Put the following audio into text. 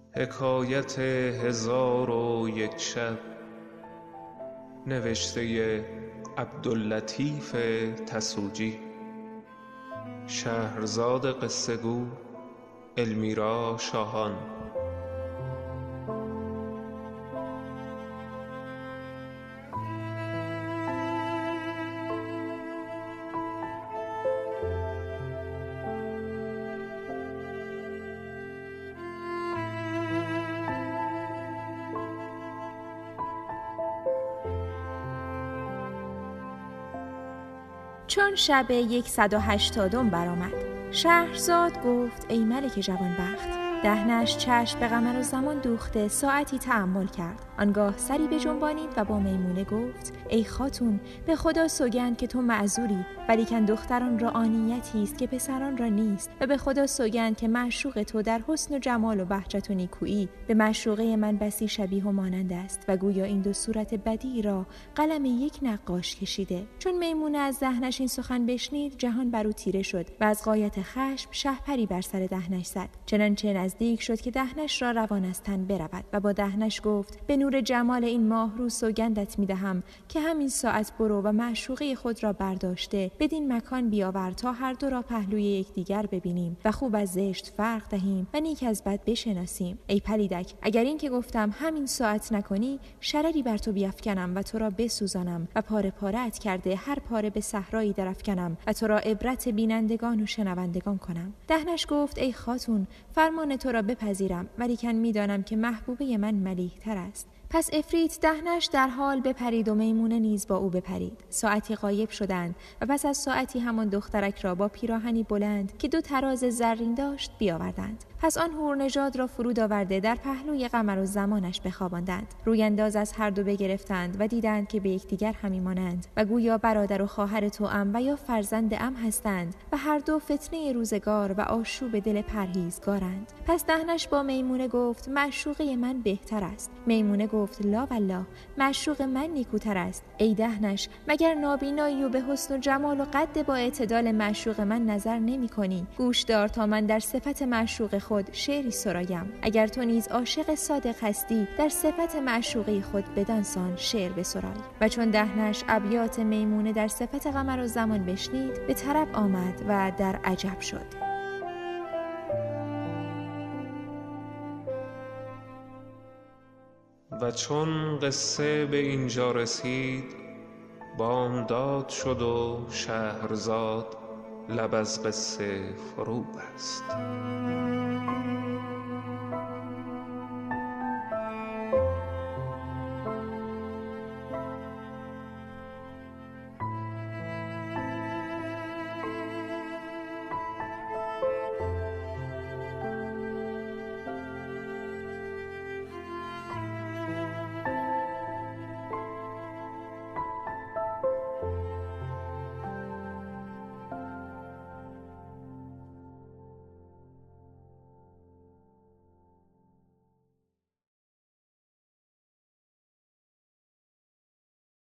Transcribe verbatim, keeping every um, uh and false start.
حکایت هزار و یک شب، نوشته عبداللطیف تسوجی. شهرزاد قصه گو المیرا شاهان. چون شب یکصد و هشتادم برآمد، شهرزاد گفت ای ملک جوانبخت. دهنش چشم به قمرالزمان دوخته ساعتی تأمل کرد. آنگاه سری بجنبانید و با میمونه گفت ای خاتون، به خدا سوگند که تو معذوری، ولیکن دختران را آنیتی است که پسران را نیست، و به خدا سوگند که معشوق تو در حسن و جمال و بهجت و نیکویی به معشوقه من بسی شبیه و مانند است و گویا این دو صورت بدی را قلم یک نقاش کشیده. چون میمونه از دهنش این سخن بشنید، جهان بر او تیره شد و از غایت خشم شهپری بر سر دهنش زد. چنانچه نزدیک شد که دهنش را روان از تن برود و با دهنش گفت به نور جمال این ماه رو سوگندت میدهم که همین ساعت برو و معشوقه خود را برداشته بدین مکان بیاور تا هر دو را پهلوی یکدیگر ببینیم و خوب از زشت فرق دهیم و نیک از بد بشناسیم. ای پلیدک، اگر این که گفتم همین ساعت نکنی، شرری بر تو بیفکنم و تو را بسوزانم و پاره پاره‌ات کرده هر پاره به صحرایی درافکنم و تو را عبرت بینندگان و شنوندگان کنم. دهنش گفت ای خاتون، فرمان تو را بپذیرم، ولیکن میدانم که محبوبه من ملیح تر است. پس عفریت دهنش در حال بپرید و میمونه نیز با او بپرید. ساعتی غایب شدند و پس از ساعتی همان دخترک را با پیراهنی بلند که دو تراز زرین داشت بیاوردند. پس آن حورنژاد را فرود آورده در پهلوی قمرالزمانش بخواباندند. روی انداز از هر دو بگرفتند و دیدند که به یکدیگر همی مانند و گویا برادر و خواهر توأم و یا فرزند عم هستند و هر دو فتنه روزگار و آشوب دل پرهیزگارند. پس دهنش با میمونه گفت معشوقه من بهتر است. میمونه گفت لا والله، معشوق من نیکوتر است. ای دهنش، مگر نابینایی و به حسن و جمال و قد با اعتدال معشوق من نظر نمی کنی؟ گوش دار تا من در صفت معشوق خود شعری سرایم. اگر تو نیز عاشق صادق هستی، در صفت معشوقه خود بدانسان شعر بسرای. و چون دهنش ابیات میمونه در صفت قمرالزمان بشنید، به طرب آمد و در عجب شد. و چون قصه به اینجا رسید، بامداد شد و شهرزاد لب از قصه فرو بست.